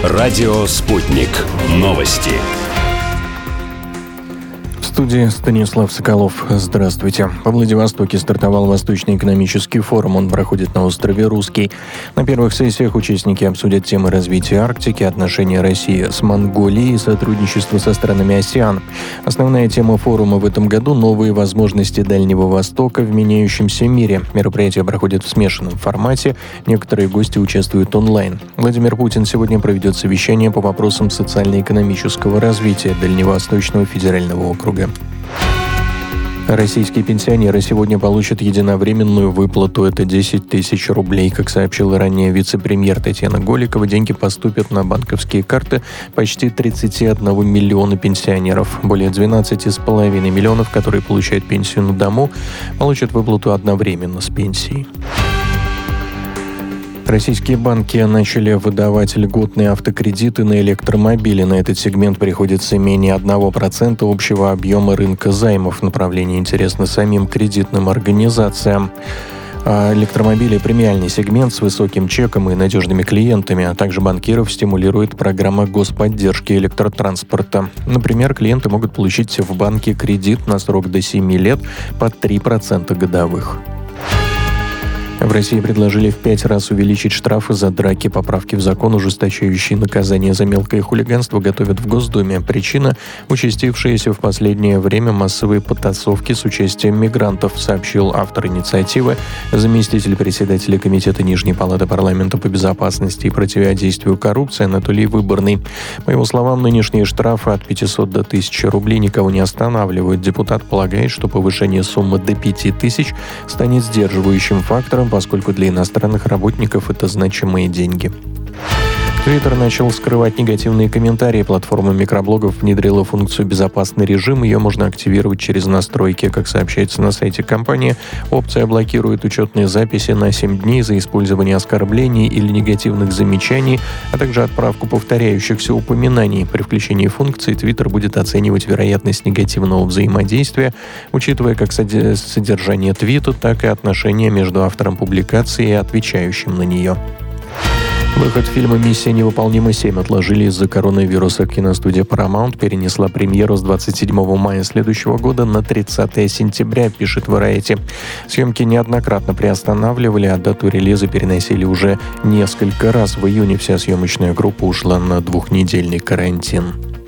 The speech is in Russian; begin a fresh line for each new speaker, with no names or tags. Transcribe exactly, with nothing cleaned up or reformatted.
Радио «Спутник». Новости.
В студии Станислав Соколов. Здравствуйте. Во Владивостоке стартовал Восточный экономический форум. Он проходит на острове Русский. На первых сессиях участники обсудят темы развития Арктики, отношения России с Монголией и сотрудничество со странами АСЕАН. Основная тема форума в этом году – новые возможности Дальнего Востока в меняющемся мире. Мероприятие проходит в смешанном формате. Некоторые гости участвуют онлайн. Владимир Путин сегодня проведет совещание по вопросам социально-экономического развития Дальневосточного федерального округа. Российские пенсионеры сегодня получат единовременную выплату. Это десять тысяч рублей. Как сообщила ранее вице-премьер Татьяна Голикова, деньги поступят на банковские карты почти тридцати одного миллиона пенсионеров. Более двенадцати с половиной миллионов, которые получают пенсию на дому, получат выплату одновременно с пенсией. Российские банки начали выдавать льготные автокредиты на электромобили. На этот сегмент приходится менее одного процента общего объема рынка займов. Направление интересно самим кредитным организациям. А электромобили – премиальный сегмент с высоким чеком и надежными клиентами, а также банкиров стимулирует программа господдержки электротранспорта. Например, клиенты могут получить в банке кредит на срок до семи лет под три процента годовых. В России предложили в пять раз увеличить штрафы за драки. Поправки в закон, ужесточающие наказание за мелкое хулиганство, готовят в Госдуме. Причина – участившиеся в последнее время массовые потасовки с участием мигрантов, сообщил автор инициативы, заместитель председателя Комитета Нижней палаты парламента по безопасности и противодействию коррупции Анатолий Выборный. По его словам, нынешние штрафы от пятисот до тысячи рублей никого не останавливают. Депутат полагает, что повышение суммы до пяти тысяч станет сдерживающим фактором, поскольку для иностранных работников это значимые деньги. Твиттер начал скрывать негативные комментарии. Платформа микроблогов внедрила функцию «Безопасный режим». Ее можно активировать через настройки. Как сообщается на сайте компании, опция блокирует учетные записи на семь дней за использование оскорблений или негативных замечаний, а также отправку повторяющихся упоминаний. При включении функции Твиттер будет оценивать вероятность негативного взаимодействия, учитывая как содержание твита, так и отношения между автором публикации и отвечающим на нее. Выход фильма «Миссия невыполнима семь» отложили из-за коронавируса. Киностудия Paramount перенесла премьеру с двадцать седьмого мая следующего года на тридцатое сентября, пишет Variety. Съемки неоднократно приостанавливали, а дату релиза переносили уже несколько раз. В июне вся съемочная группа ушла на двухнедельный карантин.